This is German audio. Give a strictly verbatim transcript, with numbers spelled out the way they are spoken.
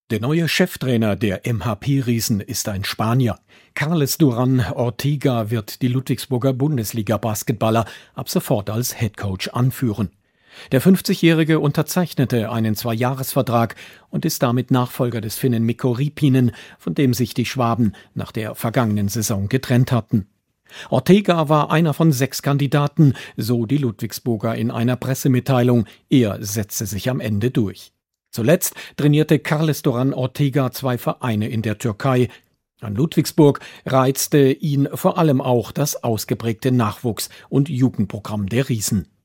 Der neue Cheftrainer der M H P-Riesen ist ein Spanier. Carles Duran Ortiga wird die Ludwigsburger Bundesliga-Basketballer ab sofort als Headcoach anführen. Der fünfzigjährige unterzeichnete einen Zweijahresvertrag und ist damit Nachfolger des Finnen Mikko Riipinen, von dem sich die Schwaben nach der vergangenen Saison getrennt hatten. Ortega war einer von sechs Kandidaten, so die Ludwigsburger in einer Pressemitteilung. Er setzte sich am Ende durch. Zuletzt trainierte Carles Duran Ortiga zwei Vereine in der Türkei. An Ludwigsburg reizte ihn vor allem auch das ausgeprägte Nachwuchs- und Jugendprogramm der Riesen.